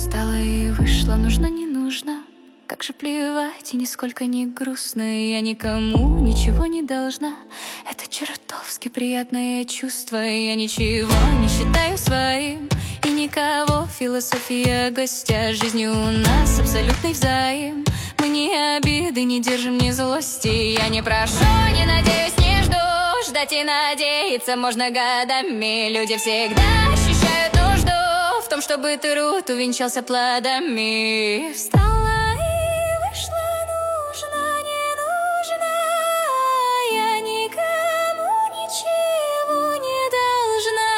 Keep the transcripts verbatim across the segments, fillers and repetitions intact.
Встала и вышла, нужно, не нужно. Как же плевать, и нисколько не грустно. Я никому ничего не должна. Это чертовски приятное чувство. Я ничего не считаю своим, и никого. Философия гостя, жизни у нас абсолютный взаим. Мы ни обиды не держим, ни злости. Я не прошу, не надеюсь, не жду. Ждать и надеяться можно годами. Люди всегда ощущают нужду в том, чтобы труд увенчался плодами. Встала и вышла, нужно, не нужно. Я никому ничего не должна.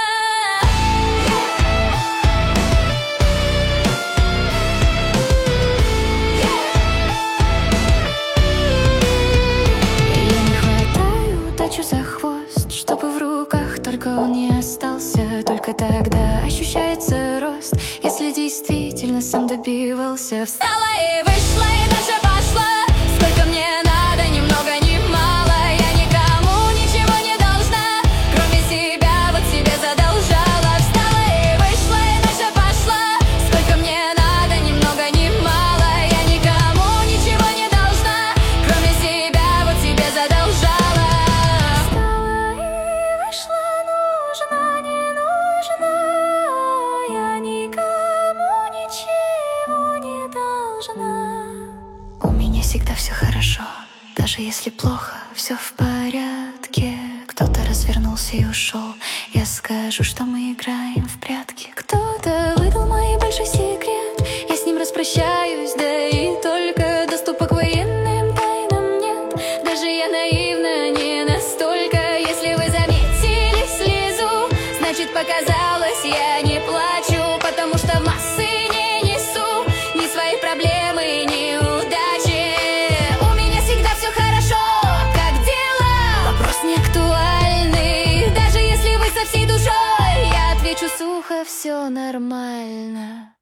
Я не хватаю удачу за хвост, чтобы в руках только он не остался. Только тогда ощущается рост, если действительно сам добивался. Встала и вышла, и дальше пошла. Сколько мне надо, ни много ни мало. Я никому ничего не должна, кроме себя, вот себе задолжала. Встала и вышла, и дальше пошла. Сколько мне надо, ни много ни мало. Я никому ничего не должна, кроме себя, вот себе задолжала. Встала и вышла, нужно, не нужно. Я никому ничего не должна. У меня всегда все хорошо, даже если плохо, все в порядке. Кто-то развернулся и ушел, я скажу, что мы играем в прятки. Кто-то выдал мой большой секрет, я с ним распрощаюсь, да и только доступа к военным тайнам нет. Даже я наивна не настолько. Если вы заметили слезу, значит показалось, я не плачу, потому что в массы не несу ни свои проблемы, ни удачи. У меня всегда все хорошо, как дела? Вопрос не актуальный. Даже если вы со всей душой, я отвечу сухо, все нормально.